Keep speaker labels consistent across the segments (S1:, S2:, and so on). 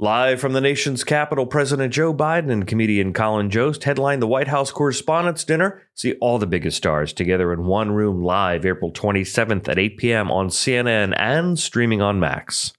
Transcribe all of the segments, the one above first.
S1: Live from the nation's capital, President Joe Biden and comedian Colin Jost headline the White House Correspondents' Dinner. See all the biggest stars together in one room live April 27th at 8 p.m. on CNN and streaming on Max.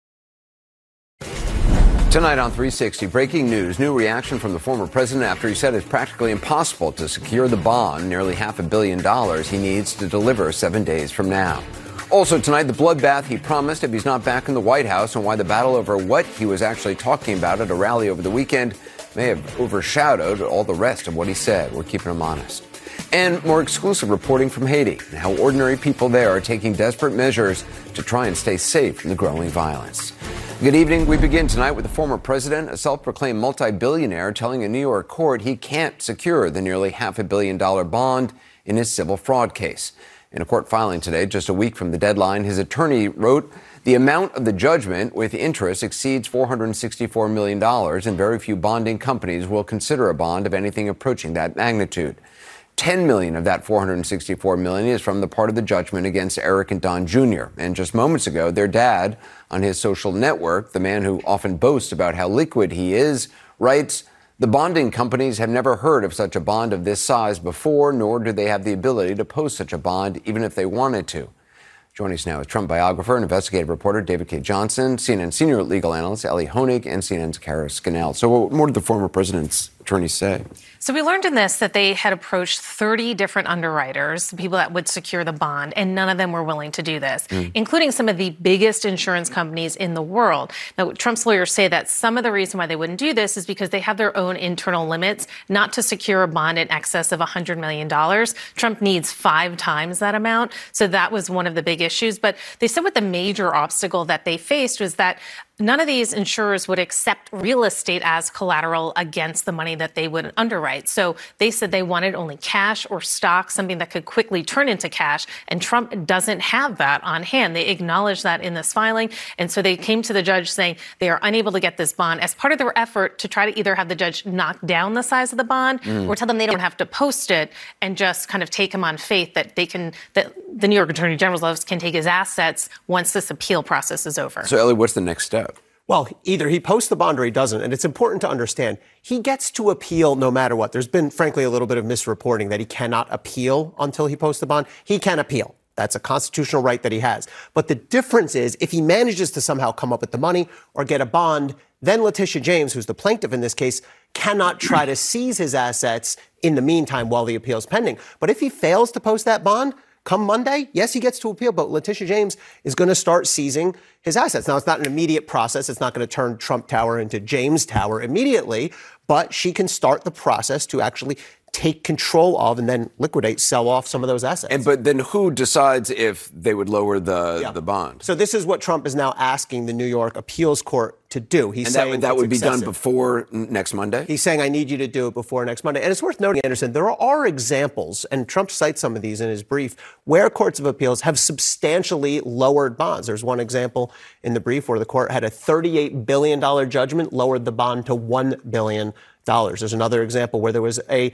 S2: Tonight on 360, breaking news, new reaction from the former president after he said it's practically impossible to secure the bond, nearly $500 million he needs to deliver 7 days from now. Also tonight, the bloodbath he promised if he's not back in the White House and why the battle over what he was actually talking about at a rally over the weekend may have overshadowed all the rest of what he said. We're keeping him honest. And more exclusive reporting from Haiti and how ordinary people there are taking desperate measures to try and stay safe from the growing violence. Good evening. We begin tonight with the former president, a self-proclaimed multi-billionaire, telling a New York court he can't secure the nearly $500 million bond in his civil fraud case. In a court filing today, just a week from the deadline, his attorney wrote, the amount of the judgment with interest exceeds $464 million, and very few bonding companies will consider a bond of anything approaching that magnitude. $10 million of that $464 million is from the part of the judgment against Eric and Don Jr. And just moments ago, their dad, on his social network, the man who often boasts about how liquid he is, writes, the bonding companies have never heard of such a bond of this size before, nor do they have the ability to post such a bond, even if they wanted to. Joining us now is Trump biographer and investigative reporter David Cay Johnston, CNN senior legal analyst Elie Honig, and CNN's Kara Scannell. So what more did the former president's attorneys say?
S3: So we learned in this that they had approached 30 different underwriters, people that would secure the bond, and none of them were willing to do this, including some of the biggest insurance companies in the world. Now, Trump's lawyers say that some of the reason why they wouldn't do this is because they have their own internal limits not to secure a bond in excess of $100 million. Trump needs 5 times that amount. So that was one of the big issues. But they said what the major obstacle that they faced was that none of these insurers would accept real estate as collateral against the money that they would underwrite. So they said they wanted only cash or stock, something that could quickly turn into cash. And Trump doesn't have that on hand. They acknowledged that in this filing. And so they came to the judge saying they are unable to get this bond as part of their effort to try to either have the judge knock down the size of the bond or tell them they don't have to post it and just kind of take him on faith that they can, that the New York Attorney General's office can take his assets once this appeal process is over.
S2: So, Elie, what's the next step?
S4: Well, either he posts the bond or he doesn't. And it's important to understand he gets to appeal no matter what. There's been, frankly, a little bit of misreporting that he cannot appeal until he posts the bond. He can appeal. That's a constitutional right that he has. But the difference is if he manages to somehow come up with the money or get a bond, then Letitia James, who's the plaintiff in this case, cannot try to seize his assets in the meantime while the appeal is pending. But if he fails to post that bond, come Monday, yes, he gets to appeal, but Letitia James is going to start seizing his assets. Now, it's not an immediate process. It's not going to turn Trump Tower into James Tower immediately, but she can start the process to actually take control of and then liquidate, sell off some of those assets.
S2: But then who decides if they would lower the bond?
S4: So this is what Trump is now asking the New York Appeals Court to do. He's saying
S2: that would be done before next Monday?
S4: He's saying, I need you to do it before next Monday. And it's worth noting, Anderson, there are examples, and Trump cites some of these in his brief, where courts of appeals have substantially lowered bonds. There's one example in the brief where the court had a $38 billion judgment, lowered the bond to $1 billion. There's another example where there was a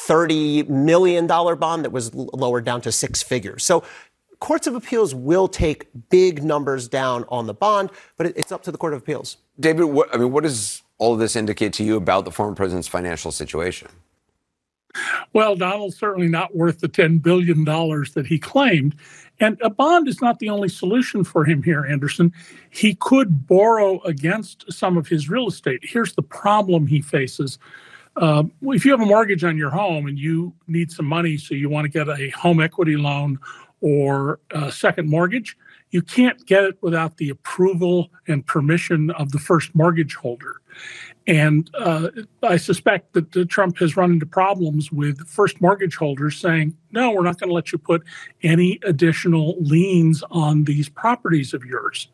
S4: $30 million bond that was lowered down to 6 figures. So courts of appeals will take big numbers down on the bond, but it's up to the Court of Appeals.
S2: David, what does all of this indicate to you about the former president's financial situation?
S5: Well, Donald's certainly not worth the $10 billion that he claimed. And a bond is not the only solution for him here, Anderson. He could borrow against some of his real estate. Here's the problem he faces. If you have a mortgage on your home and you need some money, so you want to get a home equity loan or a second mortgage, you can't get it without the approval and permission of the first mortgage holder. And I suspect that Trump has run into problems with first mortgage holders saying, no, we're not going to let you put any additional liens on these properties of yours.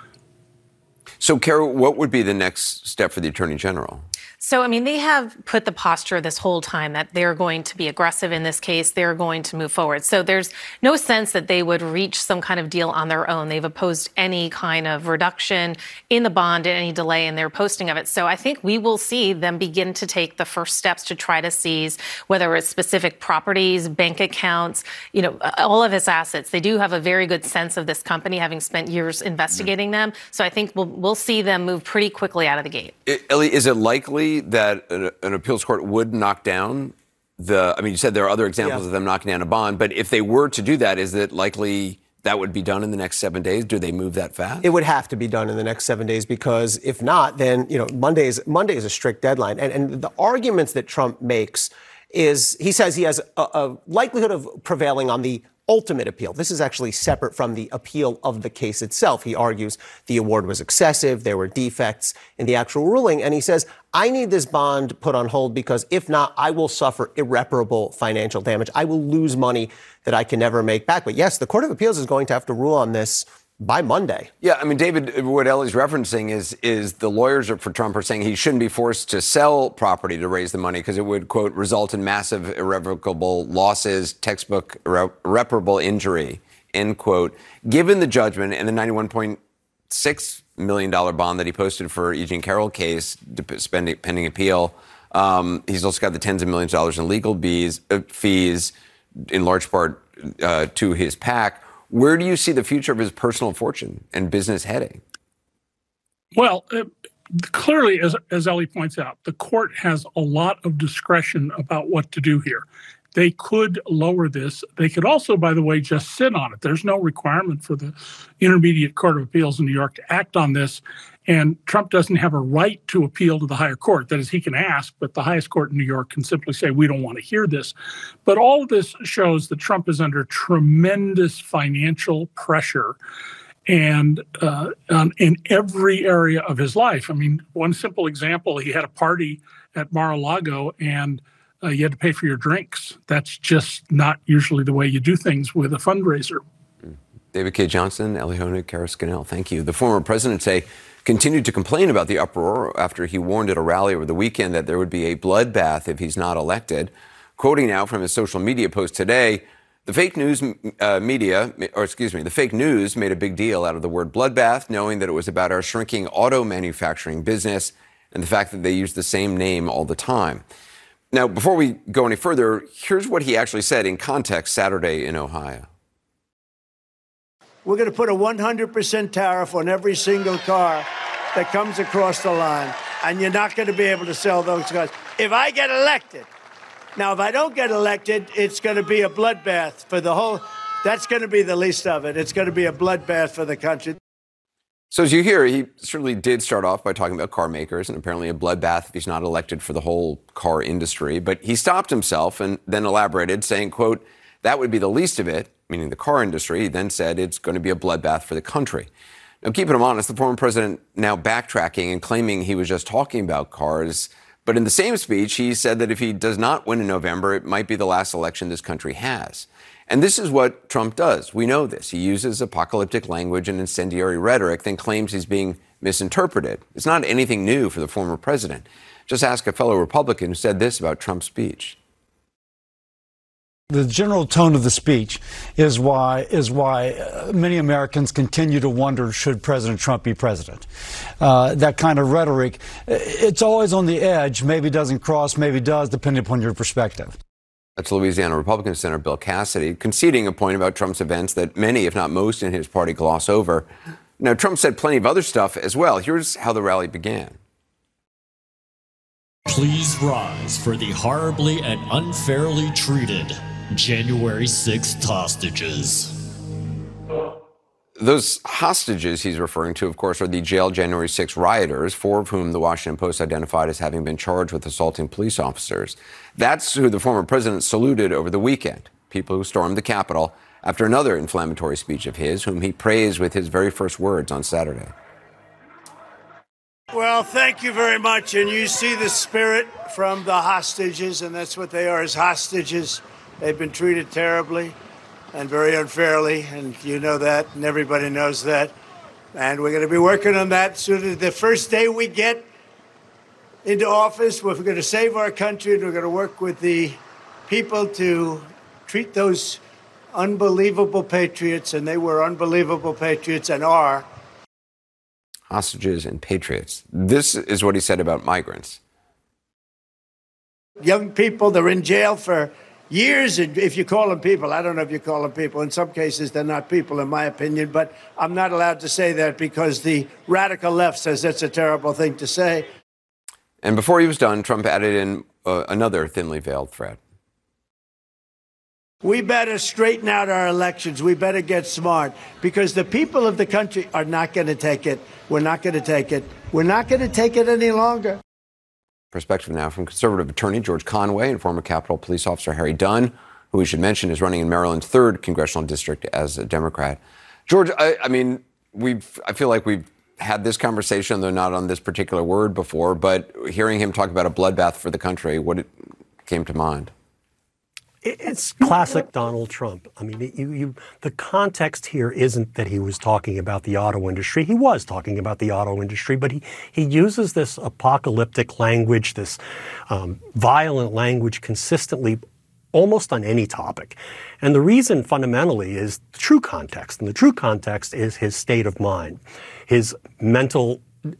S2: So, Kara, what would be the next step for the Attorney General?
S3: So, I mean, they have put the posture this whole time that they're going to be aggressive in this case. They're going to move forward. So there's no sense that they would reach some kind of deal on their own. They've opposed any kind of reduction in the bond and any delay in their posting of it. So I think we will see them begin to take the first steps to try to seize, whether it's specific properties, bank accounts, all of his assets. They do have a very good sense of this company, having spent years investigating them. So I think we'll we'll see them move pretty quickly out of the gate.
S2: Ellie, is it likely that an appeals court would knock down you said there are other examples of them knocking down a bond, but if they were to do that, is it likely that would be done in the next 7 days? Do they move that fast?
S4: It would have to be done in the next 7 days, because if not, then, Monday is a strict deadline. And the arguments that Trump makes is, he says he has a likelihood of prevailing on the ultimate appeal. This is actually separate from the appeal of the case itself. He argues the award was excessive, there were defects in the actual ruling, and he says, I need this bond put on hold because if not, I will suffer irreparable financial damage. I will lose money that I can never make back. But yes, the Court of Appeals is going to have to rule on this by Monday.
S2: Yeah, David, what Ellie's referencing is the lawyers for Trump are saying he shouldn't be forced to sell property to raise the money because it would, quote, result in massive irrevocable losses, textbook irreparable injury, end quote. Given the judgment and the $91.6 million bond that he posted for E. Jean Carroll case, pending appeal, he's also got the tens of millions of dollars in legal fees, in large part to his PAC. Where do you see the future of his personal fortune and business heading?
S5: Well, clearly, as Ellie points out, the court has a lot of discretion about what to do here. They could lower this. They could also, by the way, just sit on it. There's no requirement for the Intermediate Court of Appeals in New York to act on this. And Trump doesn't have a right to appeal to the higher court. That is, he can ask, but the highest court in New York can simply say, we don't want to hear this. But all of this shows that Trump is under tremendous financial pressure and in every area of his life. One simple example, he had a party at Mar-a-Lago and you had to pay for your drinks. That's just not usually the way you do things with a fundraiser.
S2: David K. Johnson, Ellie Honig, Kara Scannell, thank you. The former president today continued to complain about the uproar after he warned at a rally over the weekend that there would be a bloodbath if he's not elected. Quoting now from his social media post today, the fake news the fake news made a big deal out of the word bloodbath, knowing that it was about our shrinking auto manufacturing business and the fact that they use the same name all the time. Now, before we go any further, here's what he actually said in context Saturday in Ohio.
S6: We're going to put a 100% tariff on every single car that comes across the line, and you're not going to be able to sell those cars if I get elected. Now, if I don't get elected, it's going to be a bloodbath for the whole. That's going to be the least of it. It's going to be a bloodbath for the country.
S2: So as you hear, he certainly did start off by talking about car makers and apparently a bloodbath if he's not elected for the whole car industry. But he stopped himself and then elaborated, saying, quote, that would be the least of it, meaning the car industry. He then said it's going to be a bloodbath for the country. Now, keeping him honest, the former president now backtracking and claiming he was just talking about cars. But in the same speech, he said that if he does not win in November, it might be the last election this country has. And this is what Trump does. We know this. He uses apocalyptic language and incendiary rhetoric, then claims he's being misinterpreted. It's not anything new for the former president. Just ask a fellow Republican who said this about Trump's speech.
S7: The general tone of the speech is why many Americans continue to wonder, should President Trump be president? That kind of rhetoric, it's always on the edge, maybe doesn't cross, maybe does, depending upon your perspective.
S2: That's Louisiana Republican Senator Bill Cassidy conceding a point about Trump's events that many, if not most, in his party gloss over. Now, Trump said plenty of other stuff as well. Here's how the rally began.
S8: Please rise for the horribly and unfairly treated January 6th hostages.
S2: Those hostages he's referring to, of course, are the jailed January 6 rioters, 4 of whom the Washington Post identified as having been charged with assaulting police officers. That's who the former president saluted over the weekend, people who stormed the Capitol after another inflammatory speech of his, whom he praised with his very first words on Saturday.
S6: Well, thank you very much. And you see the spirit from the hostages, and that's what they are, as hostages. They've been treated terribly and very unfairly, and you know that, and everybody knows that. And we're going to be working on that soon as the first day we get into office. We're going to save our country, and we're going to work with the people to treat those unbelievable patriots, and they were unbelievable patriots and are.
S2: Hostages and patriots. This is what he said about migrants.
S6: Young people, they're in jail for years, if you call them people. I don't know if you call them people. In some cases, they're not people, in my opinion. But I'm not allowed to say that because the radical left says that's a terrible thing to say.
S2: And before he was done, Trump added in another thinly veiled threat.
S6: We better straighten out our elections. We better get smart because the people of the country are not going to take it. We're not going to take it. We're not going to take it any longer.
S2: Perspective now from conservative attorney George Conway and former Capitol Police Officer Harry Dunn, who we should mention is running in Maryland's 3rd congressional district as a Democrat. George, I mean, I feel like we've had this conversation, though not on this particular word before, but hearing him talk about a bloodbath for the country, what came to mind?
S9: It's classic Donald Trump. I mean, the context here isn't that he was talking about the auto industry. He was talking about the auto industry, but he uses this apocalyptic language, this violent language consistently almost on any topic. And the reason fundamentally is the true context. And the true context is his state of mind, his mental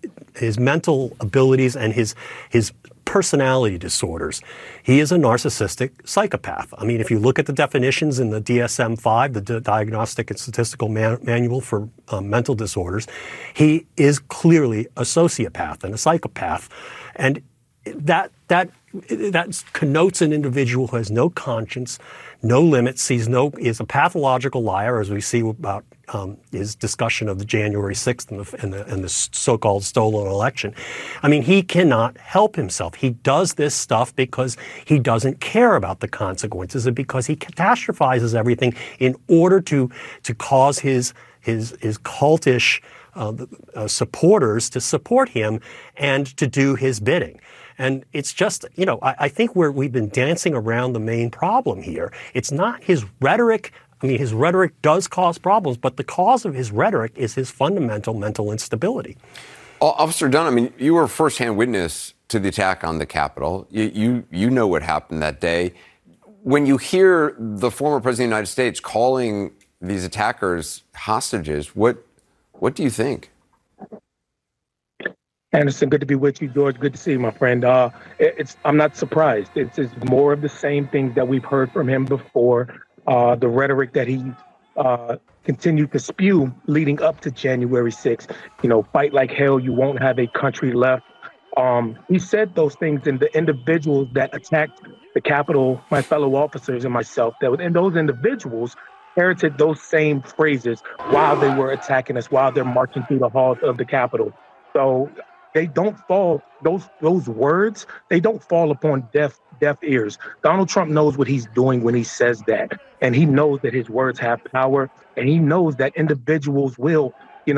S9: abilities and his personality disorders. He is a narcissistic psychopath. I mean, if you look at the definitions in the DSM-5, the Diagnostic and Statistical Manual for Mental Disorders, he is clearly a sociopath and a psychopath. And that connotes an individual who has no conscience, no limits. Is a pathological liar, as we see about his discussion of the January 6th and the so-called stolen election. I mean, he cannot help himself. He does this stuff because he doesn't care about the consequences and because he catastrophizes everything in order to cause his cultish supporters to support him and to do his bidding. And it's just, I think we've been dancing around the main problem here. It's not his rhetoric. I mean, his rhetoric does cause problems, but the cause of his rhetoric is his fundamental mental instability.
S2: Officer Dunn, I mean, you were a firsthand witness to the attack on the Capitol. You know what happened that day. When you hear the former president of the United States calling these attackers hostages, what do you think?
S10: Anderson, good to be with you. George, good to see you, my friend. I'm not surprised. It's more of the same things that we've heard from him before. The rhetoric that he continued to spew leading up to January 6th. Fight like hell, you won't have a country left. He said those things, and the individuals that attacked the Capitol, my fellow officers and myself, and those individuals inherited those same phrases while they were attacking us, while they're marching through the halls of the Capitol. So they don't fall, those words, they don't fall upon deaf ears. Donald Trump knows what he's doing when he says that. And he knows that his words have power. And he knows that individuals will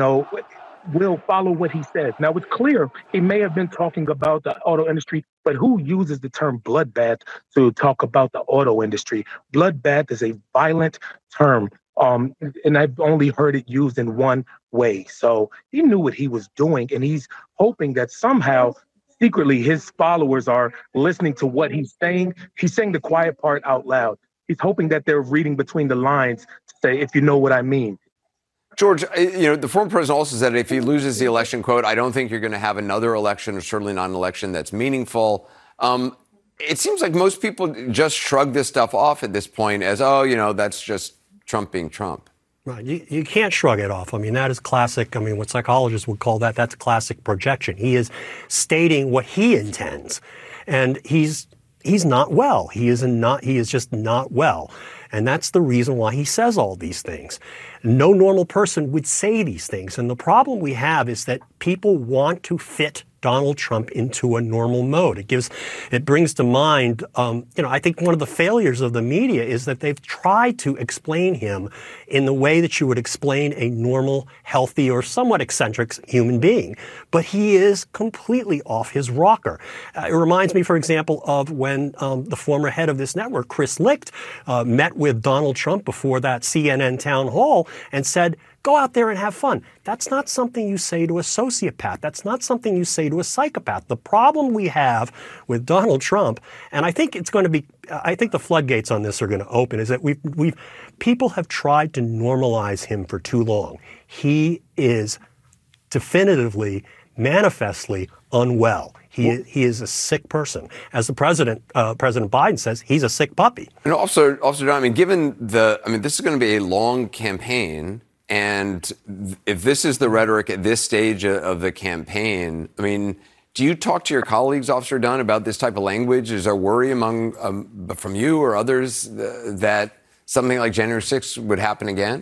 S10: follow what he says. Now, it's clear he may have been talking about the auto industry, but who uses the term bloodbath to talk about the auto industry? Bloodbath is a violent term. And I've only heard it used in one way. So he knew what he was doing, and he's hoping that somehow, secretly, his followers are listening to what he's saying. He's saying the quiet part out loud. He's hoping that they're reading between the lines to say, if you know what I mean.
S2: George, the former president also said if he loses the election, quote, I don't think you're going to have another election, or certainly not an election that's meaningful. It seems like most people just shrug this stuff off at this point as, that's just Trump being Trump.
S9: Right. You can't shrug it off. I mean, that is classic. I mean, what psychologists would call that's classic projection. He is stating what he intends, and he's not well. He is just not well. And that's the reason why he says all these things. No normal person would say these things. And the problem we have is that people want to fit Donald Trump into a normal mode. It brings to mind, I think one of the failures of the media is that they've tried to explain him in the way that you would explain a normal, healthy, or somewhat eccentric human being. But he is completely off his rocker. It reminds me, for example, of when the former head of this network, Chris Licht, met with Donald Trump before that CNN town hall and said, go out there and have fun. That's not something you say to a sociopath. That's not something you say to a psychopath. The problem we have with Donald Trump, and I think the floodgates on this are going to open, is that people have tried to normalize him for too long. He is definitively manifestly unwell. He is a sick person. As the President Biden says, he's a sick puppy.
S2: And Officer John, I mean, this is going to be a long campaign. And if this is the rhetoric at this stage of the campaign, I mean, do you talk to your colleagues, Officer Dunn, about this type of language? Is there worry from you or others that something like January 6th would happen again?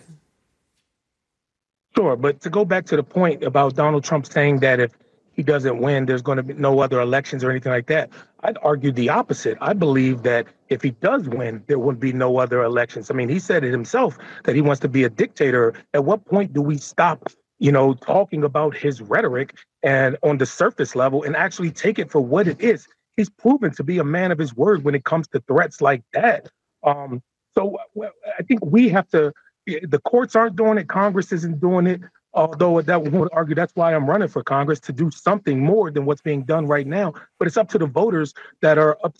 S10: Sure, but to go back to the point about Donald Trump saying that if he doesn't win, there's going to be no other elections or anything like that, I'd argue the opposite. I believe that if he does win, there would be no other elections. I mean, he said it himself that he wants to be a dictator. At what point do we stop, talking about his rhetoric and on the surface level and actually take it for what it is? He's proven to be a man of his word when it comes to threats like that. So I think we have to, the courts aren't doing it, Congress isn't doing it, although that would argue that's why I'm running for Congress, to do something more than what's being done right now. But it's up to the voters it's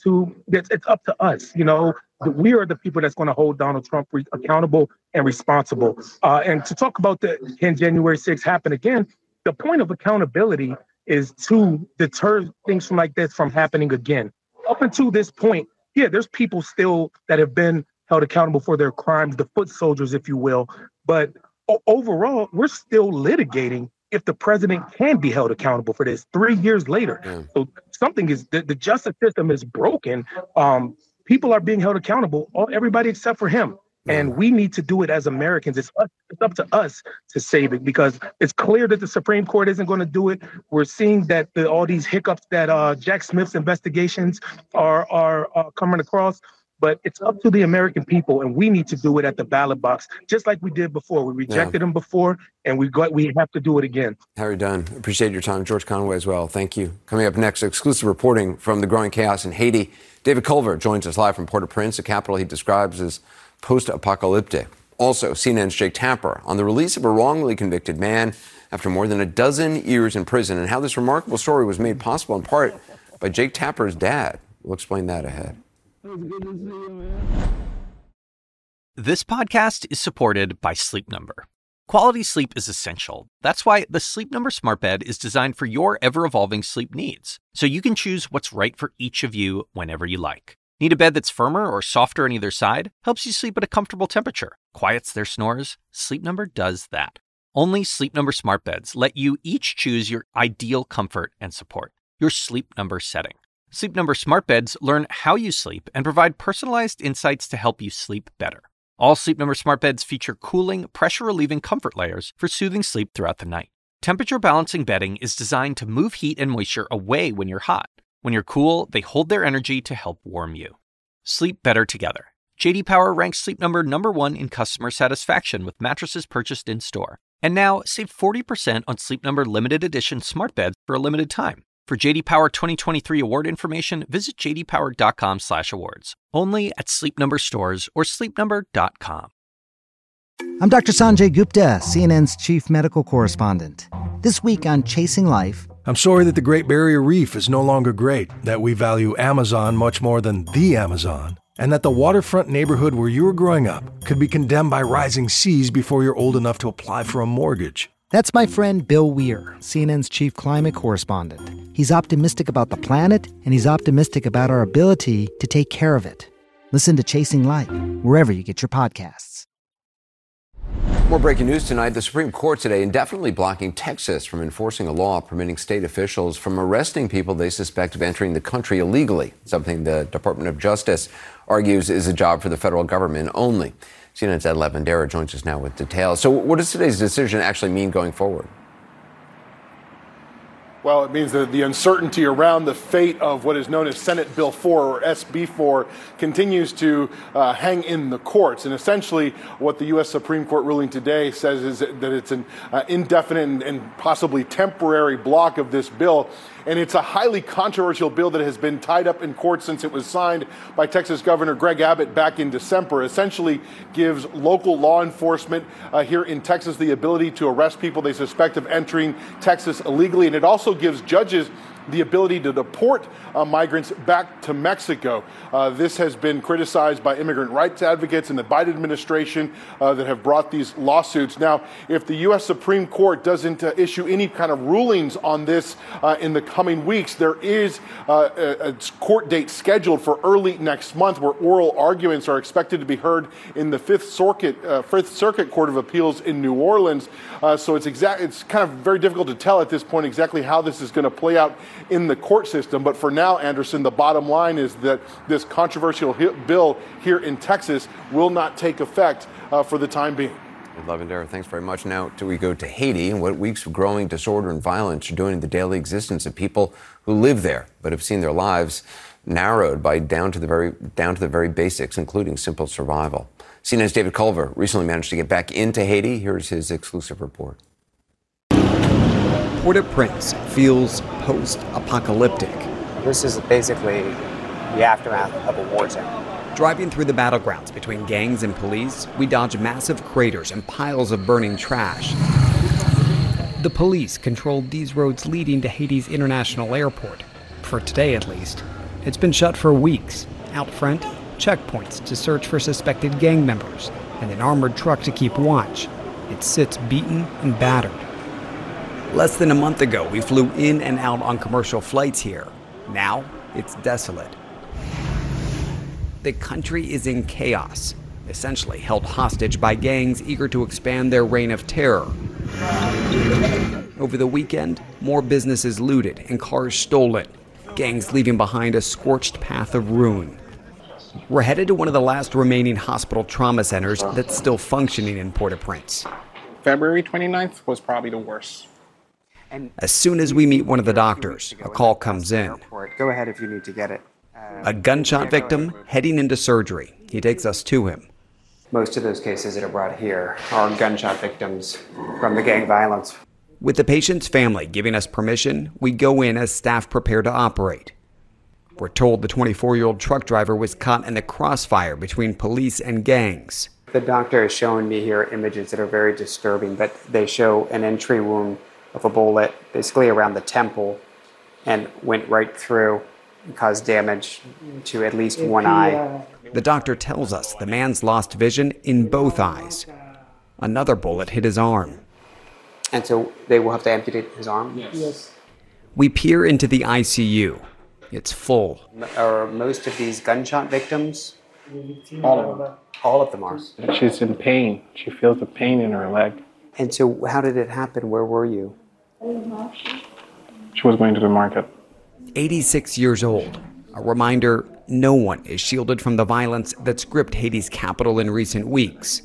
S10: up to us. We are the people that's going to hold Donald Trump accountable and responsible. And to talk about can January 6th happen again, the point of accountability is to deter things like this from happening again. Up until this point, there's people still that have been held accountable for their crimes, the foot soldiers, if you will. But overall, we're still litigating if the president can be held accountable for this 3 years later. So something the justice system is broken. People are being held accountable, everybody except for him. And we need to do it as Americans. It's up to us to save it, because it's clear that the Supreme Court isn't going to do it. We're seeing that all these hiccups that Jack Smith's investigations are coming across. But it's up to the American people, and we need to do it at the ballot box, just like we did before. We rejected them before, and we have to do it again.
S2: Harry Dunn, appreciate your time. George Conway as well. Thank you. Coming up next, exclusive reporting from the growing chaos in Haiti. David Culver joins us live from Port-au-Prince, a capital he describes as post-apocalyptic. Also, CNN's Jake Tapper on the release of a wrongly convicted man after more than a dozen years in prison, and how this remarkable story was made possible in part by Jake Tapper's dad. We'll explain that ahead.
S11: This podcast is supported by Sleep Number. Quality sleep is essential. That's why the Sleep Number Smart Bed is designed for your ever-evolving sleep needs, so you can choose what's right for each of you whenever you like. Need a bed that's firmer or softer on either side? Helps you sleep at a comfortable temperature. Quiets their snores? Sleep Number does that. Only Sleep Number Smart Beds let you each choose your ideal comfort and support, your Sleep Number setting. Sleep Number Smart Beds learn how you sleep and provide personalized insights to help you sleep better. All Sleep Number Smart Beds feature cooling, pressure-relieving comfort layers for soothing sleep throughout the night. Temperature-balancing bedding is designed to move heat and moisture away when you're hot. When you're cool, they hold their energy to help warm you. Sleep better together. J.D. Power ranks Sleep Number #1 in customer satisfaction with mattresses purchased in-store. And now, save 40% on Sleep Number limited edition smart beds for a limited time. For J.D. Power 2023 award information, visit jdpower.com/awards. Only at Sleep Number stores or sleepnumber.com.
S12: I'm Dr. Sanjay Gupta, CNN's chief medical correspondent. This week on Chasing Life,
S13: I'm sorry that the Great Barrier Reef is no longer great, that we value Amazon much more than the Amazon, and that the waterfront neighborhood where you were growing up could be condemned by rising seas before you're old enough to apply for a mortgage.
S12: That's my friend Bill Weir, CNN's chief climate correspondent. He's optimistic about the planet, and he's optimistic about our ability to take care of it. Listen to Chasing Life, wherever you get your podcasts.
S2: More breaking news tonight. The Supreme Court today indefinitely blocking Texas from enforcing a law permitting state officials from arresting people they suspect of entering the country illegally, something the Department of Justice argues is a job for the federal government only. CNN's Ed Lavandera joins us now with details. So what does today's decision actually mean going forward?
S14: Well, it means that the uncertainty around the fate of what is known as Senate Bill 4 or SB 4 continues to hang in the courts. And essentially what the U.S. Supreme Court ruling today says is that it's an indefinite and possibly temporary block of this bill. And it's a highly controversial bill that has been tied up in court since it was signed by Texas Governor Greg Abbott back in December. Essentially gives local law enforcement here in Texas the ability to arrest people they suspect of entering Texas illegally. And it also gives judges the ability to deport migrants back to Mexico. This has been criticized by immigrant rights advocates in the Biden administration that have brought these lawsuits. Now, if the U.S. Supreme Court doesn't issue any kind of rulings on this in the coming weeks, there is a court date scheduled for early next month where oral arguments are expected to be heard in the Fifth Circuit Court of Appeals in New Orleans. So it's kind of very difficult to tell at this point exactly how this is going to play out in the court system. But for now, Anderson, the bottom line is that this controversial bill here in Texas will not take effect for the time being.
S2: Lavendera, thanks very much. Now we go to Haiti and what weeks of growing disorder and violence are doing to the daily existence of people who live there but have seen their lives narrowed down to the very basics, including simple survival. CNN's David Culver recently managed to get back into Haiti. Here's his exclusive report.
S15: Port-au-Prince feels post-apocalyptic.
S16: This is basically the aftermath of a war zone.
S15: Driving through the battlegrounds between gangs and police, we dodge massive craters and piles of burning trash. The police controlled these roads leading to Haiti's international airport. For today, at least. It's been shut for weeks. Out front, checkpoints to search for suspected gang members, and an armored truck to keep watch. It sits beaten and battered. Less than a month ago, we flew in and out on commercial flights here. Now, it's desolate. The country is in chaos, essentially held hostage by gangs eager to expand their reign of terror. Over the weekend, more businesses looted and cars stolen, gangs leaving behind a scorched path of ruin. We're headed to one of the last remaining hospital trauma centers that's still functioning in Port-au-Prince.
S17: February 29th was probably the worst.
S15: As soon as we meet one of the doctors, a call comes in.
S16: Go ahead if you need to get it.
S15: A gunshot victim heading into surgery. He takes us to him.
S16: Most of those cases that are brought here are gunshot victims from the gang violence.
S15: With the patient's family giving us permission, we go in as staff prepare to operate. We're told the 24-year-old truck driver was caught in the crossfire between police and gangs.
S16: The doctor has shown me here images that are very disturbing, but they show an entry wound of a bullet basically around the temple and went right through and caused damage to at least one eye.
S15: The doctor tells us the man's lost vision in both eyes. Another bullet hit his arm.
S16: And so they will have to amputate his arm?
S17: Yes.
S15: We peer into the ICU. It's full.
S16: Are most of these gunshot victims?
S17: All of them.
S16: All of them are.
S17: She's in pain. She feels the pain in her leg.
S16: And so how did it happen? Where were you?
S17: She was going to the market.
S15: 86 years old. A reminder, no one is shielded from the violence that's gripped Haiti's capital in recent weeks.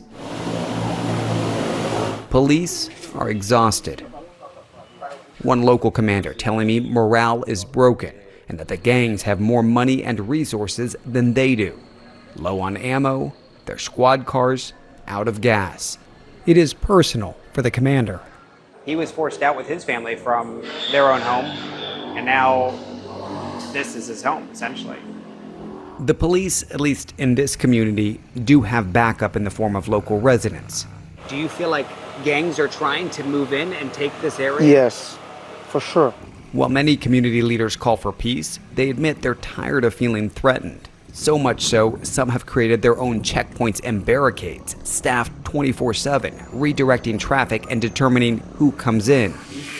S15: Police are exhausted. One local commander telling me morale is broken and that the gangs have more money and resources than they do. Low on ammo, their squad cars out of gas. It is personal for the commander.
S16: He was forced out with his family from their own home, and now this is his home, essentially.
S15: The police, at least in this community, do have backup in the form of local residents.
S16: Do you feel like gangs are trying to move in and take this area?
S17: Yes, for sure.
S15: While many community leaders call for peace, they admit they're tired of feeling threatened. So much so, some have created their own checkpoints and barricades, staffed 24/7, redirecting traffic and determining who comes in.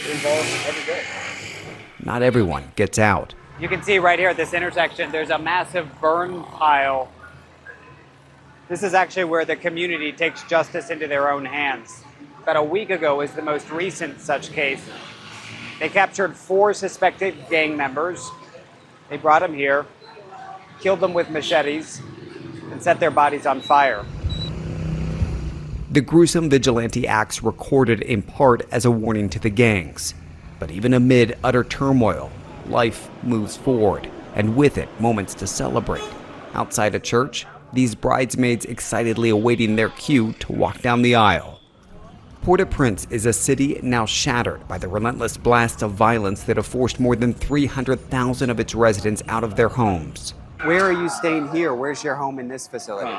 S15: Not everyone gets out.
S16: You can see right here at this intersection, there's a massive burn pile. This is actually where the community takes justice into their own hands. About a week ago was the most recent such case. They captured 4 suspected gang members. They brought them here, killed them with machetes, and set their bodies on fire.
S15: The gruesome vigilante acts recorded in part as a warning to the gangs. But even amid utter turmoil, life moves forward, and with it, moments to celebrate. Outside a church, these bridesmaids excitedly awaiting their cue to walk down the aisle. Port-au-Prince is a city now shattered by the relentless blasts of violence that have forced more than 300,000 of its residents out of their homes.
S16: Where are you staying here? Where's your home in this facility?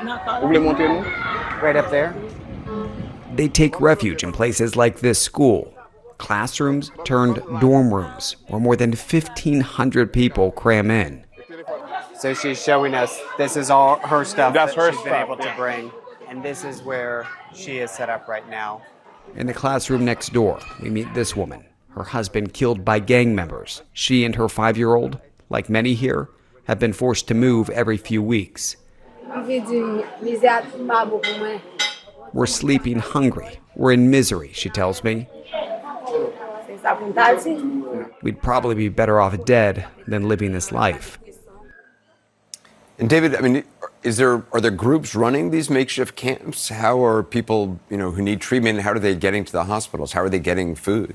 S17: Right
S16: up there?
S15: They take refuge in places like this school. Classrooms turned dorm rooms where more than 1,500 people cram in.
S16: So she's showing us this is all her stuff
S17: That's her
S16: she's been
S17: stuff,
S16: able to bring. And this is where she is set up right now.
S15: In the classroom next door, we meet this woman. Her husband killed by gang members. She and her 5-year-old, like many here, have been forced to move every few weeks. We're sleeping hungry. We're in misery, she tells me. We'd probably be better off dead than living this life.
S2: And David, I mean, are there groups running these makeshift camps? How are people, who need treatment, how are they getting to the hospitals? How are they getting food?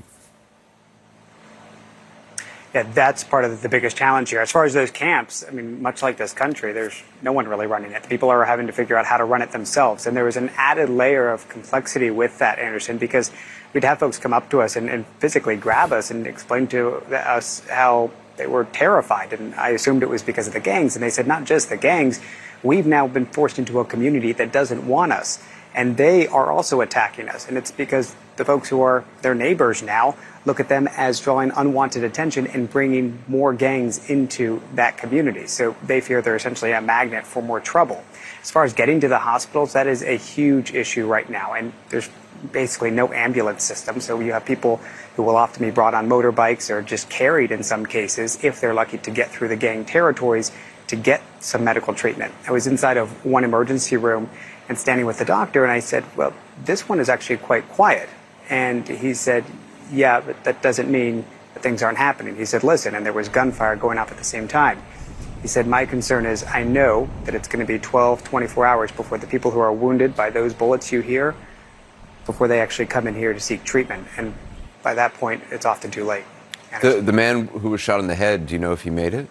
S16: Yeah, that's part of the biggest challenge here. As far as those camps, I mean, much like this country, there's no one really running it. People are having to figure out how to run it themselves. And there was an added layer of complexity with that, Anderson, because we'd have folks come up to us and physically grab us and explain to us how they were terrified. And I assumed it was because of the gangs. And they said, not just the gangs. We've now been forced into a community that doesn't want us. And they are also attacking us. And it's because the folks who are their neighbors now look at them as drawing unwanted attention and bringing more gangs into that community. So they fear they're essentially a magnet for more trouble. As far as getting to the hospitals, that is a huge issue right now. And there's basically no ambulance system. So you have people who will often be brought on motorbikes or just carried in some cases, if they're lucky to get through the gang territories, to get some medical treatment. I was inside of one emergency room and standing with the doctor, and I said, well, this one is actually quite quiet. And he said, yeah, but that doesn't mean that things aren't happening. He said, listen, and there was gunfire going off at the same time. He said, my concern is I know that it's going to be 12, 24 hours before the people who are wounded by those bullets you hear, before they actually come in here to seek treatment. And by that point, it's often too late.
S2: The man who was shot in the head, do you know if he made it?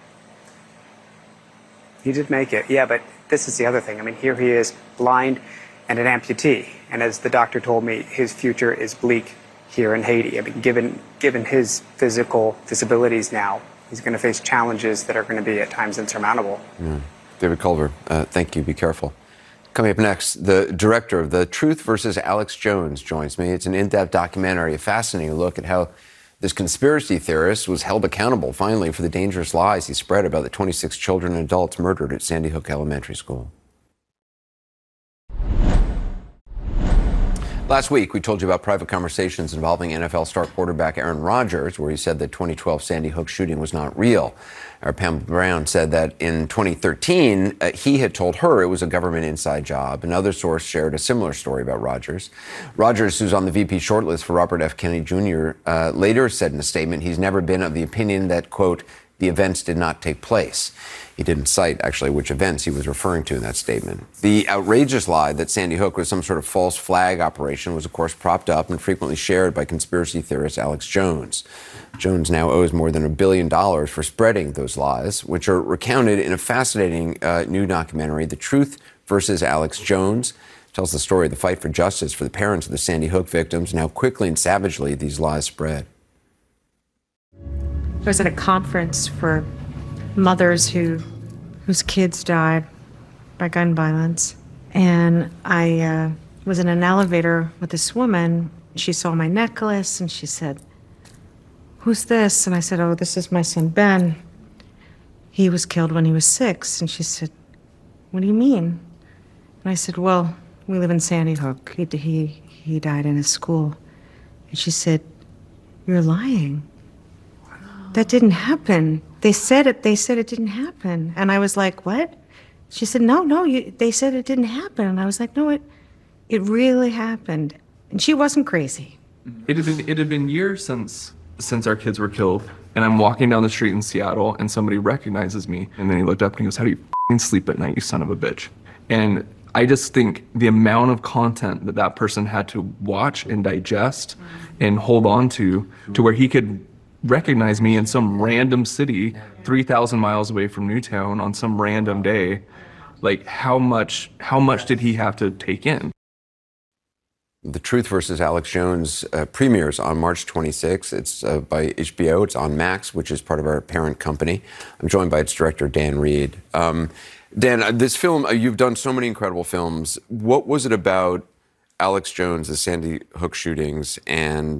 S16: He did make it, yeah, but this is the other thing. I mean, here he is, blind and an amputee. And as the doctor told me, his future is bleak here in Haiti. I mean, given his physical disabilities now, he's going to face challenges that are going to be at times insurmountable.
S2: Yeah. David Culver, thank you. Be careful. Coming up next, the director of The Truth versus Alex Jones joins me. It's an in-depth documentary, a fascinating look at how this conspiracy theorist was held accountable, finally, for the dangerous lies he spread about the 26 children and adults murdered at Sandy Hook Elementary School. Last week, we told you about private conversations involving NFL star quarterback Aaron Rodgers, where he said the 2012 Sandy Hook shooting was not real. Our Pamela Brown said that in 2013, he had told her it was a government inside job. Another source shared a similar story about Rodgers. Rodgers, who's on the VP shortlist for Robert F. Kennedy Jr., later said in a statement he's never been of the opinion that, quote, the events did not take place. He didn't cite, actually, which events he was referring to in that statement. The outrageous lie that Sandy Hook was some sort of false flag operation was, of course, propped up and frequently shared by conspiracy theorist Alex Jones. Jones now owes more than $1 billion for spreading those lies, which are recounted in a fascinating new documentary, The Truth versus Alex Jones. It tells the story of the fight for justice for the parents of the Sandy Hook victims and how quickly and savagely these lies spread.
S18: I was at a conference for mothers whose kids died by gun violence. And I was in an elevator with this woman. She saw my necklace and she said, who's this? And I said, oh, this is my son, Ben. He was killed when he was 6. And she said, what do you mean? And I said, well, we live in Sandy Hook. He died in his school. And she said, you're lying. That didn't happen. They said it didn't happen. And I was like, what? She said, no, they said it didn't happen. And I was like, no, it really happened. And she wasn't crazy.
S19: It had been years since our kids were killed. And I'm walking down the street in Seattle and somebody recognizes me. And then he looked up and he goes, how do you f***ing sleep at night, you son of a bitch? And I just think the amount of content that person had to watch and digest and hold on to where he could recognize me in some random city 3,000 miles away from Newtown on some random day. Like, how much did he have to take in?
S2: The Truth versus Alex Jones premieres on March 26th. It's by HBO. It's on Max, which is part of our parent company. I'm joined by its director, Dan Reed. Dan, this film, you've done so many incredible films. What was it about Alex Jones, the Sandy Hook shootings, and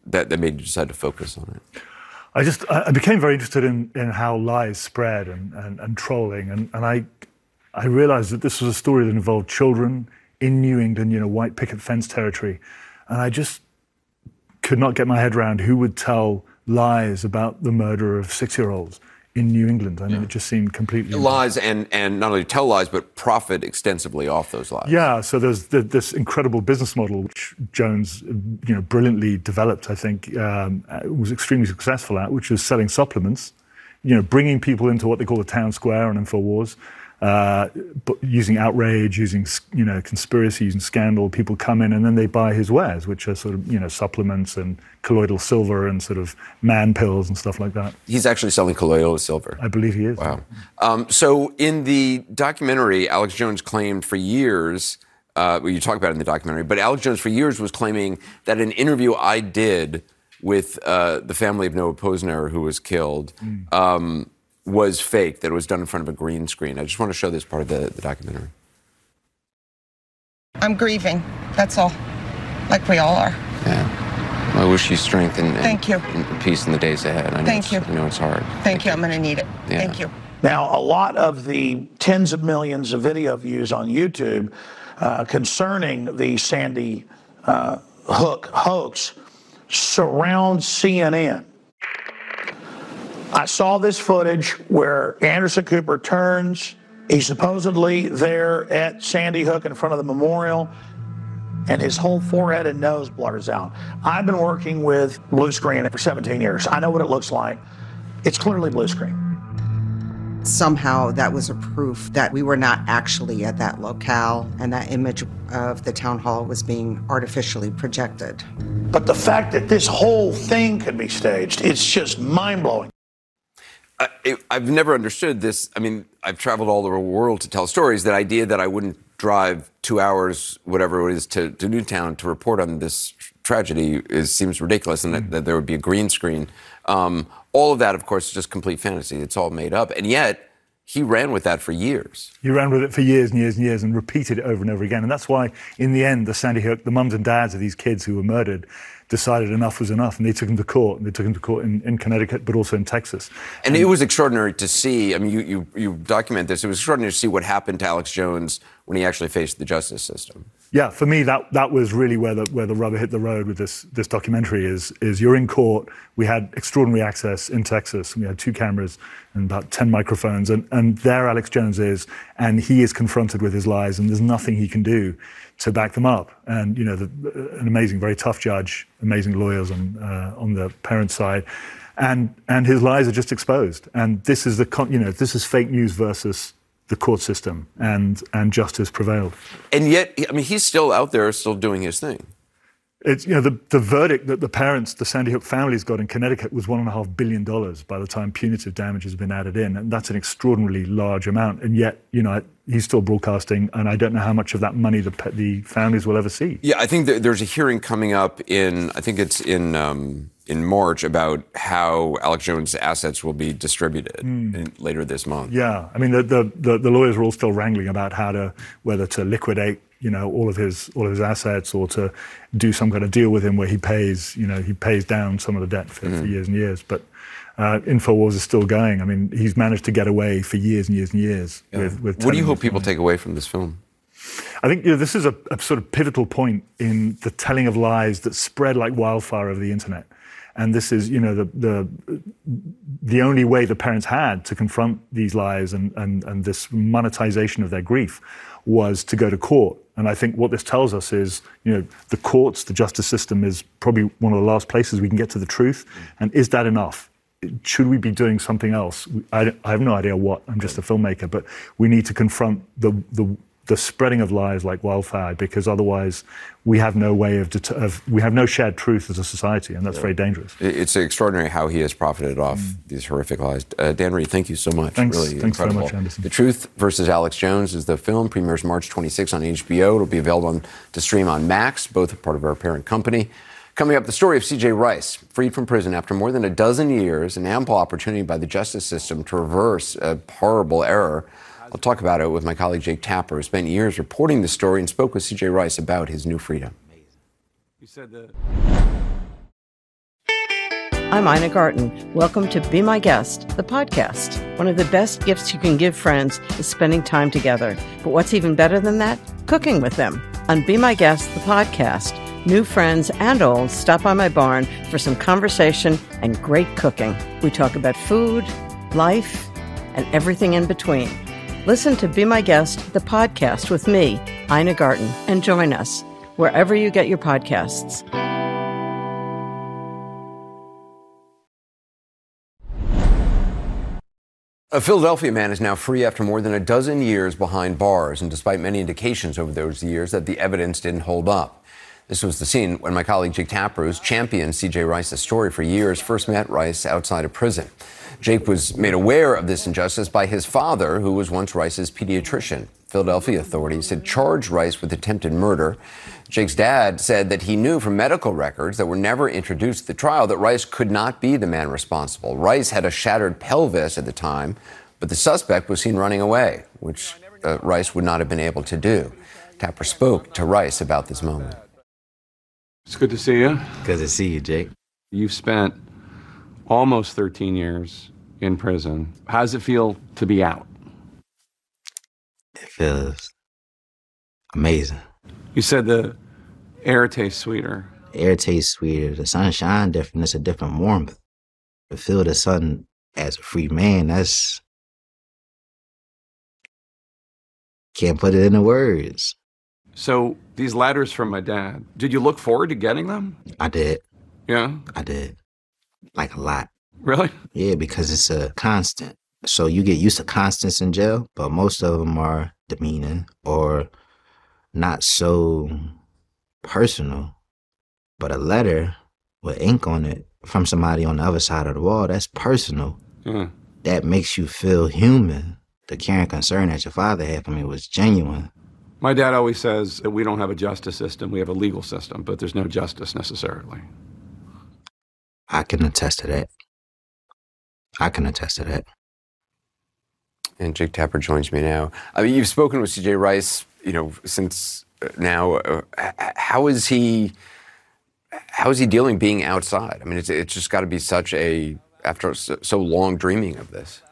S2: that made you decide to focus on it?
S20: I became very interested in how lies spread and trolling, and I realized that this was a story that involved children in New England, white picket fence territory, and I just could not get my head around who would tell lies about the murder of 6-year-olds in New England. I mean, it just seemed completely
S2: lies, and not only tell lies, but profit extensively off those lies.
S20: Yeah, so there's this incredible business model which Jones, brilliantly developed. I think was extremely successful at, which was selling supplements. Bringing people into what they call the town square on InfoWars, but using outrage, using conspiracy, using scandal. People come in and then they buy his wares, which are sort of supplements and colloidal silver and sort of man pills and stuff like that.
S2: He's actually selling colloidal silver.
S20: I believe he is.
S2: Wow. So in the documentary, Alex Jones claimed for years. You talk about it in the documentary, but Alex Jones for years was claiming that an interview I did with the family of Noah Posner, who was killed, was fake, that it was done in front of a green screen. I just want to show this part of the documentary.
S21: I'm grieving, that's all, like we all are.
S2: Yeah. Well, I wish you strength and
S21: Thank you.
S2: And peace in the days ahead.
S21: Thank you.
S2: I know it's hard.
S21: Thank you, I'm going to need it.
S2: Yeah.
S21: Thank you.
S22: Now, a lot of the tens of millions of video views on YouTube concerning the Sandy Hook hoax surround CNN. I saw this footage where Anderson Cooper turns. He's supposedly there at Sandy Hook in front of the memorial, and his whole forehead and nose blurs out. I've been working with blue screen for 17 years. I know what it looks like. It's clearly blue screen.
S21: Somehow that was a proof that we were not actually at that locale, and that image of the town hall was being artificially projected.
S22: But the fact that this whole thing could be staged, it's just mind-blowing.
S2: I've never understood this. I mean, I've traveled all over the world to tell stories. That idea that I wouldn't drive 2 hours, whatever it is, to Newtown to report on this tragedy seems ridiculous, and that there would be a green screen. All of that, of course, is just complete fantasy. It's all made up. And yet, he ran with that for years.
S20: He ran with it for years and years and years and repeated it over and over again. And that's why, in the end, the Sandy Hook, the mums and dads of these kids who were murdered, decided enough was enough, and they took him to court. And they took him to court in Connecticut, but also in Texas.
S2: And it was extraordinary to see. I mean, you document this. It was extraordinary to see what happened to Alex Jones when he actually faced the justice system.
S20: Yeah, for me, that was really where the rubber hit the road with this documentary. Is you're in court. We had extraordinary access in Texas. We had 2 cameras and about 10 microphones, and there Alex Jones is, and he is confronted with his lies, and there's nothing he can do to back them up. And an amazing, very tough judge, amazing lawyers on the parent side, and his lies are just exposed. And this is this is fake news versus the court system, and justice prevailed.
S2: And yet, I mean, he's still out there, still doing his thing.
S20: It's the verdict that the parents, the Sandy Hook families, got in Connecticut was $1.5 billion by the time punitive damage has been added in, and that's an extraordinarily large amount. And yet, he's still broadcasting, and I don't know how much of that money the families will ever see.
S2: Yeah, I think there's a hearing coming up in March about how Alex Jones' assets will be distributed later this month.
S20: Yeah, I mean the lawyers are all still wrangling about whether to liquidate all of his assets, or to do some kind of deal with him where he pays down some of the debt for years and years. But InfoWars is still going. I mean, he's managed to get away for years and years and years.
S2: Yeah.
S20: With
S2: what do you hope people take away from this film?
S20: I think this is a sort of pivotal point in the telling of lies that spread like wildfire over the internet. And this is, the only way the parents had to confront these lies and this monetization of their grief was to go to court. And I think what this tells us is, the courts, the justice system is probably one of the last places we can get to the truth. And is that enough? Should we be doing something else? I have no idea what. I'm just a filmmaker, but we need to confront the spreading of lies like wildfire, because otherwise we have no way we have no shared truth as a society, and that's very dangerous.
S2: It's extraordinary how he has profited off these horrific lies. Dan Reed, thank you so much.
S20: Thanks
S2: really
S20: very
S2: incredible.
S20: much, Anderson.
S2: The Truth versus Alex Jones is the film. Premieres March 26 on HBO. It'll be available to stream on Max, both are part of our parent company. Coming up, the story of C.J. Rice, freed from prison after more than a dozen years, an ample opportunity by the justice system to reverse a horrible error. I'll talk about it with my colleague Jake Tapper, who spent years reporting the story and spoke with C.J. Rice about his new freedom.
S19: You said that.
S1: I'm Ina Garten. Welcome to Be My Guest, the podcast. One of the best gifts you can give friends is spending time together. But what's even better than that? Cooking with them. On Be My Guest, the podcast, new friends and old stop by my barn for some conversation and great cooking. We talk about food, life, and everything in between. Listen to Be My Guest, the podcast with me, Ina Garten, and join us wherever you get your podcasts.
S2: A Philadelphia man is now free after more than a dozen years behind bars, and despite many indications over those years that the evidence didn't hold up. This was the scene when my colleague Jake Tapper, who's championed C.J. Rice's story for years, first met Rice outside of prison. Jake was made aware of this injustice by his father, who was once Rice's pediatrician. Philadelphia authorities had charged Rice with attempted murder. Jake's dad said that he knew from medical records that were never introduced at the trial that Rice could not be the man responsible. Rice had a shattered pelvis at the time, but the suspect was seen running away, which Rice would not have been able to do. Tapper spoke to Rice about this moment.
S3: It's good to see you.
S23: Good to see you, Jake.
S3: You've spent almost 13 years in prison. How does it feel to be out?
S23: It feels amazing.
S3: You said the air tastes sweeter.
S23: The air tastes sweeter. The sunshine different. It's a different warmth. To feel the sun as a free man, that's... Can't put it into words.
S3: So these letters from my dad, did you look forward to getting them?
S23: I did.
S3: Yeah?
S23: I did. Like a lot.
S3: Really?
S23: Yeah, because it's a constant. So you get used to constants in jail, but most of them are demeaning or not so personal. But a letter with ink on it from somebody on the other side of the wall, that's personal.
S3: Mm.
S23: That makes you feel human. The care and concern that your father had for me was genuine.
S3: My dad always says that we don't have a justice system, we have a legal system, but there's no justice necessarily.
S23: I can attest to that.
S2: And Jake Tapper joins me now. I mean, you've spoken with C.J. Rice, since now. How is he dealing being outside? I mean, it's just got to be after so long dreaming of this.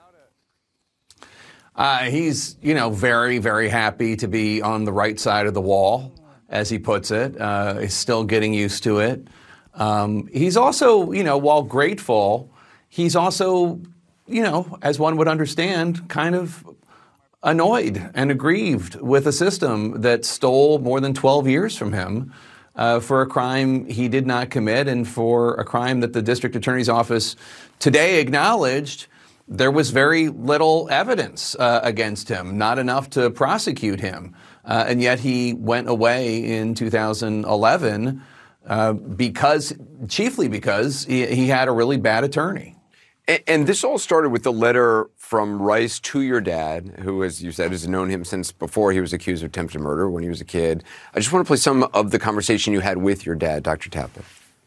S24: He's, very, very happy to be on the right side of the wall, as he puts it. He's still getting used to it. He's also, while grateful, he's also, as one would understand, kind of annoyed and aggrieved with a system that stole more than 12 years from him for a crime he did not commit and for a crime that the district attorney's office today acknowledged there was very little evidence against him, not enough to prosecute him. And yet he went away in 2011 chiefly because he had a really bad attorney.
S2: And this all started with the letter from Rice to your dad, who, as you said, has known him since before he was accused of attempted murder when he was a kid. I just want to play some of the conversation you had with your dad, Dr. Tapper.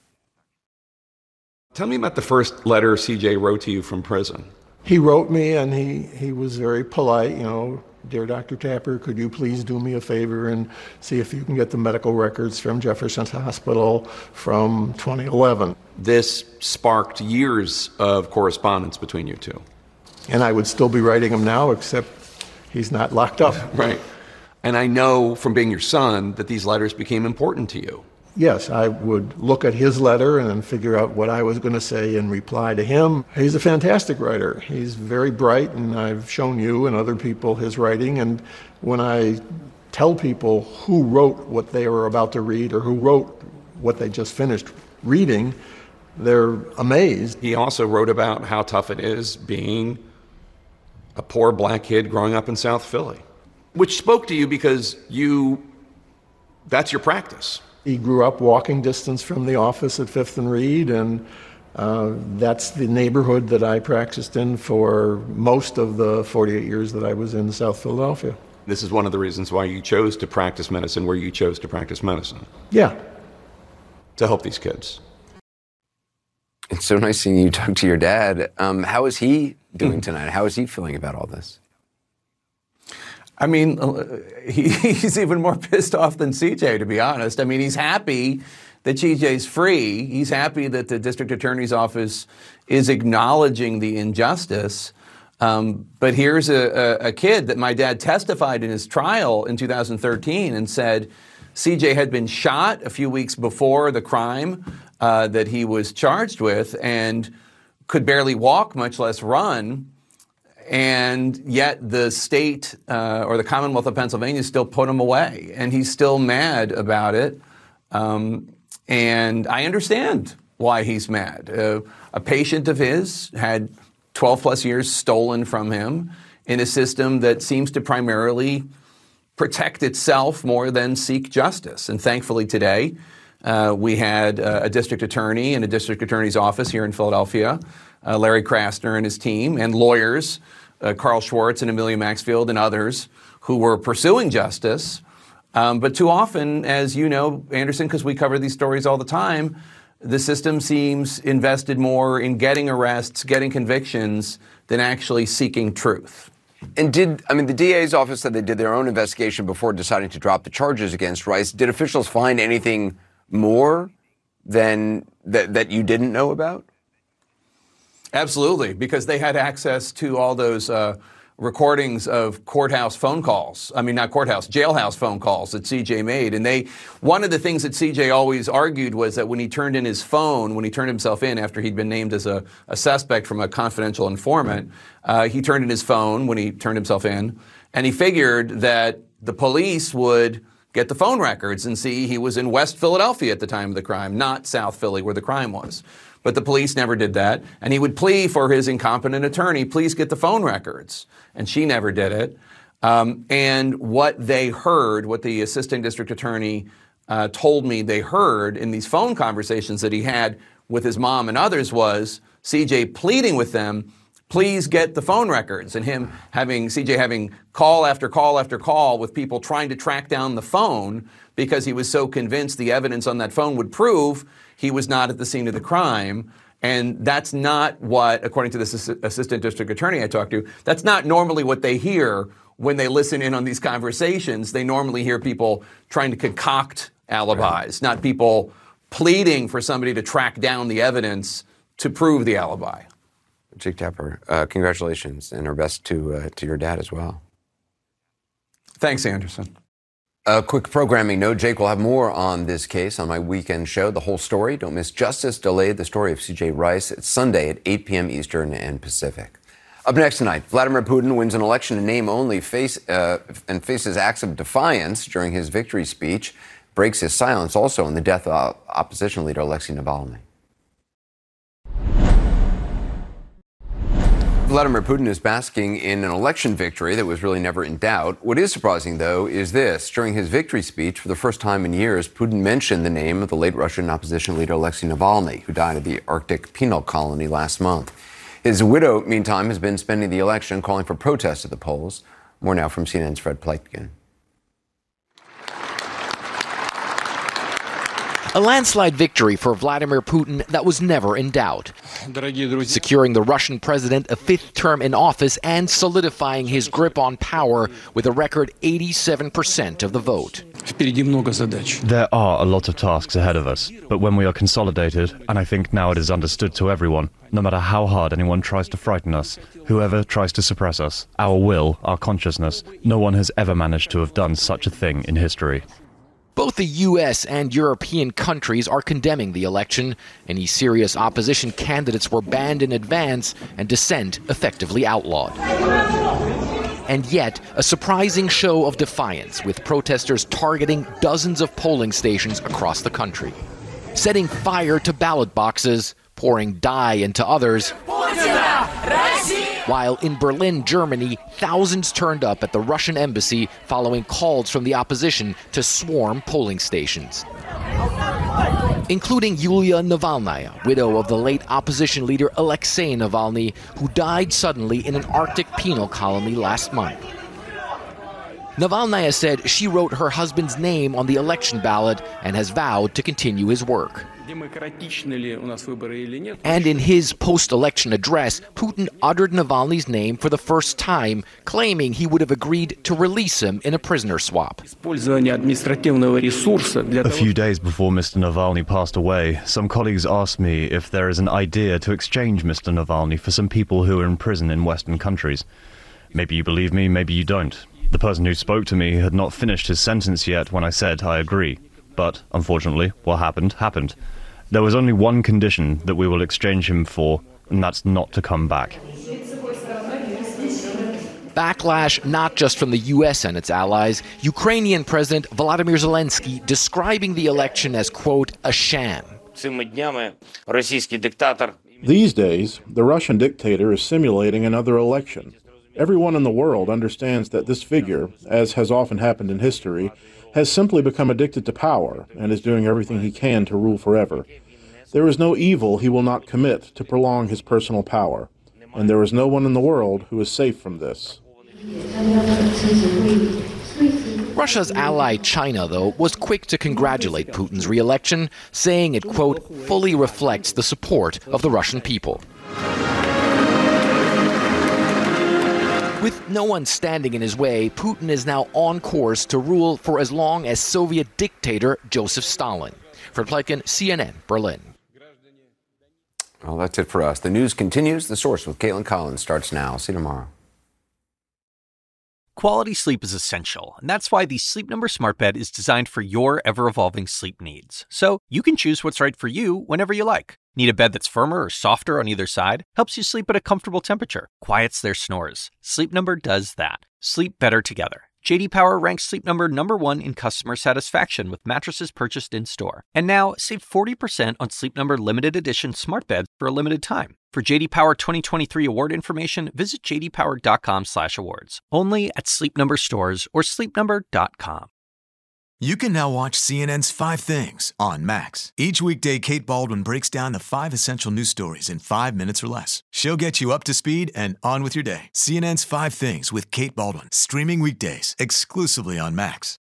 S3: Tell me about the first letter CJ wrote to you from prison.
S10: He wrote me, and he was very polite, Dear Dr. Tapper, could you please do me a favor and see if you can get the medical records from Jefferson Hospital from 2011.
S3: This sparked years of correspondence between you two.
S10: And I would still be writing him now, except he's not locked up.
S3: Right. And I know from being your son that these letters became important to you.
S10: Yes, I would look at his letter and then figure out what I was going to say in reply to him. He's a fantastic writer. He's very bright, and I've shown you and other people his writing. And when I tell people who wrote what they were about to read or who wrote what they just finished reading, they're amazed.
S3: He also wrote about how tough it is being a poor black kid growing up in South Philly, which spoke to you because that's your practice.
S10: He grew up walking distance from the office at Fifth and Reed, and that's the neighborhood that I practiced in for most of the 48 years that I was in South Philadelphia.
S3: This is one of the reasons why you chose to practice medicine where you chose to practice medicine.
S10: Yeah.
S3: To help these kids.
S2: It's so nice seeing you talk to your dad. How is he doing tonight? How is he feeling about all this?
S24: I mean, he's even more pissed off than CJ, to be honest. I mean, he's happy that CJ's free. He's happy that the district attorney's office is acknowledging the injustice. But here's a kid that my dad testified in his trial in 2013 and said CJ had been shot a few weeks before the crime that he was charged with and could barely walk, much less run. And yet the state or the Commonwealth of Pennsylvania still put him away. And he's still mad about it. And I understand why he's mad. A patient of his had 12 plus years stolen from him in a system that seems to primarily protect itself more than seek justice. And thankfully today, we had a district attorney in a district attorney's office here in Philadelphia, Larry Krasner and his team, and lawyers, Carl Schwartz and Amelia Maxfield and others who were pursuing justice. But too often, as you know, Anderson, because we cover these stories all the time, the system seems invested more in getting arrests, getting convictions, than actually seeking truth.
S2: And the DA's office said they did their own investigation before deciding to drop the charges against Rice. Did officials find anything more than that you didn't know about?
S24: Absolutely, because they had access to all those recordings of courthouse phone calls. I mean, not courthouse, jailhouse phone calls that CJ made. And one of the things that CJ always argued was that when he turned in his phone, when he turned himself in after he'd been named as a suspect from a confidential informant, he turned in his phone when he turned himself in, and he figured that the police would get the phone records and see he was in West Philadelphia at the time of the crime, not South Philly where the crime was. But the police never did that. And he would plea for his incompetent attorney, please get the phone records. And she never did it. And what they heard, what the assistant district attorney told me they heard in these phone conversations that he had with his mom and others was CJ pleading with them, please get the phone records. And CJ having call after call after call with people trying to track down the phone because he was so convinced the evidence on that phone would prove he was not at the scene of the crime. And that's not what, according to this assistant district attorney I talked to, that's not normally what they hear when they listen in on these conversations. They normally hear people trying to concoct alibis, not people pleading for somebody to track down the evidence to prove the alibi.
S2: Jake Tapper, congratulations, and our best to your dad as well.
S24: Thanks, Anderson.
S2: A quick programming note, Jake will have more on this case on my weekend show, The Whole Story. Don't miss Justice Delayed, the story of CJ Rice. It's Sunday at 8 p.m. Eastern and Pacific. Up next tonight, Vladimir Putin wins an election in name only and faces acts of defiance during his victory speech, breaks his silence also on the death of opposition leader Alexei Navalny. Vladimir Putin is basking in an election victory that was really never in doubt. What is surprising, though, is this. During his victory speech, for the first time in years, Putin mentioned the name of the late Russian opposition leader Alexei Navalny, who died at the Arctic penal colony last month. His widow, meantime, has been spending the election calling for protests at the polls. More now from CNN's Fred Pleitgen.
S4: A landslide victory for Vladimir Putin that was never in doubt, securing the Russian president a fifth term in office and solidifying his grip on power with a record 87% of the vote.
S5: There are a lot of tasks ahead of us, but when we are consolidated, and I think now it is understood to everyone, no matter how hard anyone tries to frighten us, whoever tries to suppress us, our will, our consciousness, no one has ever managed to have done such a thing in history.
S4: Both the U.S. and European countries are condemning the election. Any serious opposition candidates were banned in advance and dissent effectively outlawed. And yet, a surprising show of defiance, with protesters targeting dozens of polling stations across the country, setting fire to ballot boxes, pouring dye into others. While in Berlin, Germany, thousands turned up at the Russian embassy following calls from the opposition to swarm polling stations, including Yulia Navalnaya, widow of the late opposition leader Alexei Navalny, who died suddenly in an Arctic penal colony last month. Navalnaya said she wrote her husband's name on the election ballot and has vowed to continue his work. And in his post-election address, Putin uttered Navalny's name for the first time, claiming he would have agreed to release him in a prisoner swap.
S5: A few days before Mr. Navalny passed away, some colleagues asked me if there is an idea to exchange Mr. Navalny for some people who are in prison in Western countries. Maybe you believe me, maybe you don't. The person who spoke to me had not finished his sentence yet when I said I agree. But, unfortunately, what happened, happened. There was only one condition that we will exchange him for, and that's not to come back.
S4: Backlash not just from the U.S. and its allies. Ukrainian President Volodymyr Zelensky describing the election as, quote, a sham.
S6: These days, the Russian dictator is simulating another election. Everyone in the world understands that this figure, as has often happened in history, has simply become addicted to power and is doing everything he can to rule forever. There is no evil he will not commit to prolong his personal power, and there is no one in the world who is safe from this.
S4: Russia's ally China, though, was quick to congratulate Putin's re-election, saying it, quote, fully reflects the support of the Russian people. With no one standing in his way, Putin is now on course to rule for as long as Soviet dictator Joseph Stalin. Fred Pleitgen, CNN, Berlin.
S2: Well, that's it for us. The news continues. The Source with Caitlin Collins starts now. See you tomorrow.
S11: Quality sleep is essential, and that's why the Sleep Number Smart Bed is designed for your ever-evolving sleep needs. So you can choose what's right for you whenever you like. Need a bed that's firmer or softer on either side? Helps you sleep at a comfortable temperature. Quiets their snores. Sleep Number does that. Sleep better together. J.D. Power ranks Sleep Number #1 in customer satisfaction with mattresses purchased in-store. And now, save 40% on Sleep Number limited edition smart beds for a limited time. For J.D. Power 2023 award information, visit jdpower.com/awards. Only at Sleep Number stores or sleepnumber.com.
S7: You can now watch CNN's 5 Things on Max. Each weekday, Kate Baldwin breaks down the 5 essential news stories in 5 minutes or less. She'll get you up to speed and on with your day. CNN's 5 Things with Kate Baldwin, streaming weekdays exclusively on Max.